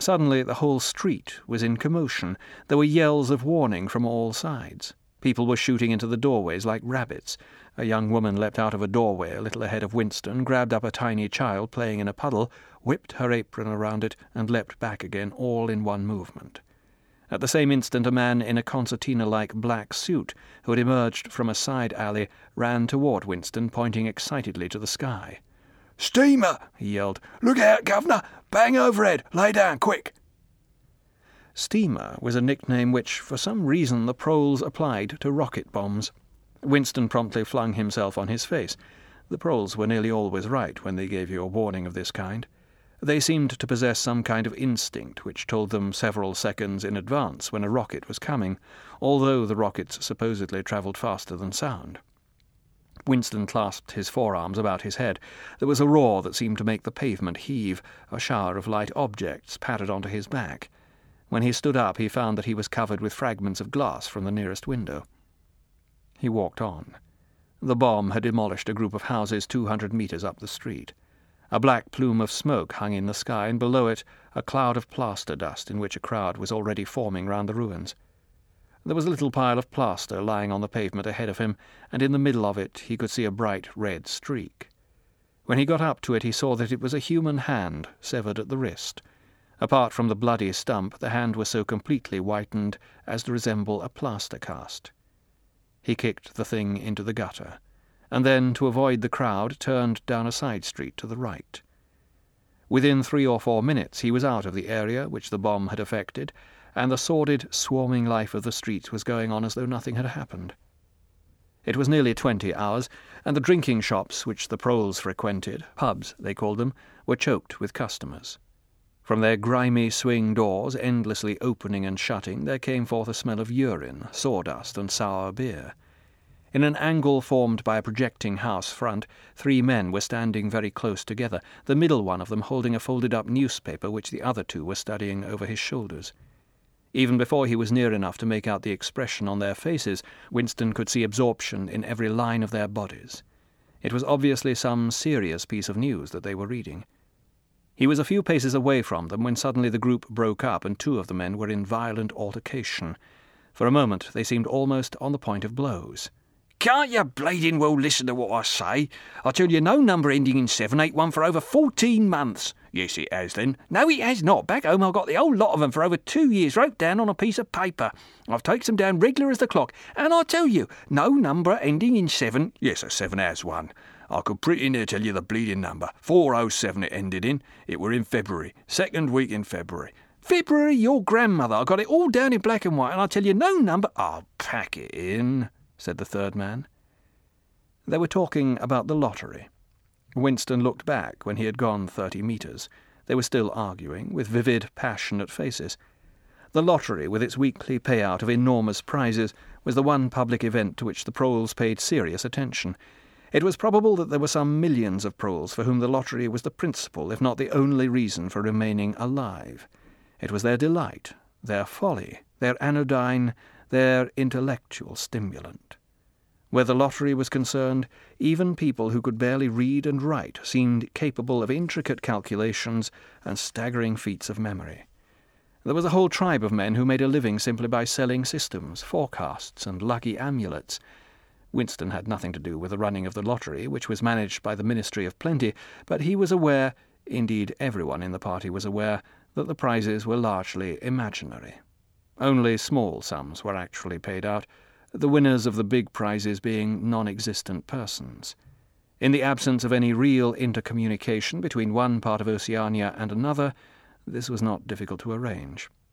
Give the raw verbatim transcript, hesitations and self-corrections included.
Suddenly the whole street was in commotion. There were yells of warning from all sides. People were shooting into the doorways like rabbits. A young woman leapt out of a doorway a little ahead of Winston, grabbed up a tiny child playing in a puddle, whipped her apron around it, and leapt back again, all in one movement. At the same instant a man in a concertina-like black suit, who had emerged from a side alley, ran toward Winston, pointing excitedly to the sky. "Steamer!" he yelled. "Look out, governor! Bang overhead! Lay down, quick!" Steamer was a nickname which, for some reason, the proles applied to rocket bombs. Winston promptly flung himself on his face. The proles were nearly always right when they gave you a warning of this kind. They seemed to possess some kind of instinct which told them several seconds in advance when a rocket was coming, although the rockets supposedly travelled faster than sound. Winston clasped his forearms about his head. There was a roar that seemed to make the pavement heave. A shower of light objects pattered onto his back. When he stood up, he found that he was covered with fragments of glass from the nearest window. He walked on. The bomb had demolished a group of houses two hundred metres up the street. A black plume of smoke hung in the sky, and below it a cloud of plaster dust in which a crowd was already forming round the ruins. There was a little pile of plaster lying on the pavement ahead of him, and in the middle of it he could see a bright red streak. When he got up to it he saw that it was a human hand, severed at the wrist. Apart from the bloody stump, the hand was so completely whitened as to resemble a plaster cast. He kicked the thing into the gutter, and then, to avoid the crowd, turned down a side street to the right. Within three or four minutes he was out of the area which the bomb had affected, and the sordid, swarming life of the streets was going on as though nothing had happened. It was nearly twenty hours, and the drinking shops which the proles frequented, pubs they called them, were choked with customers. From their grimy swing doors, endlessly opening and shutting, there came forth a smell of urine, sawdust, and sour beer. In an angle formed by a projecting house front, three men were standing very close together, the middle one of them holding a folded-up newspaper which the other two were studying over his shoulders. Even before he was near enough to make out the expression on their faces, Winston could see absorption in every line of their bodies. It was obviously some serious piece of news that they were reading. He was a few paces away from them when suddenly the group broke up and two of the men were in violent altercation. For a moment they seemed almost on the point of blows. "Can't you bleeding well listen to what I say? I tell you no number ending in seven ain't one for over fourteen months. Yes, it has then. No, it has not. Back home I've got the whole lot of them for over two years wrote down on a piece of paper. I've takes them down regular as the clock. And I tell you, no number ending in seven... Yes, a seven has one. I could pretty near tell you the bleeding number. four oh seven it ended in. It were in February. Second week in February. February, your grandmother. I got it all down in black and white, and I tell you no number... I'll pack it in, said the third man. They were talking about the lottery. Winston looked back when he had gone thirty metres. They were still arguing, with vivid, passionate faces. The lottery, with its weekly payout of enormous prizes, was the one public event to which the proles paid serious attention. It was probable that there were some millions of proles for whom the lottery was the principal, if not the only reason for remaining alive. It was their delight, their folly, their anodyne, their intellectual stimulant. Where the lottery was concerned, even people who could barely read and write seemed capable of intricate calculations and staggering feats of memory. There was a whole tribe of men who made a living simply by selling systems, forecasts, and lucky amulets. Winston had nothing to do with the running of the lottery, which was managed by the Ministry of Plenty, but he was aware, indeed everyone in the party was aware, that the prizes were largely imaginary. Only small sums were actually paid out, the winners of the big prizes being non-existent persons. In the absence of any real intercommunication between one part of Oceania and another, this was not difficult to arrange.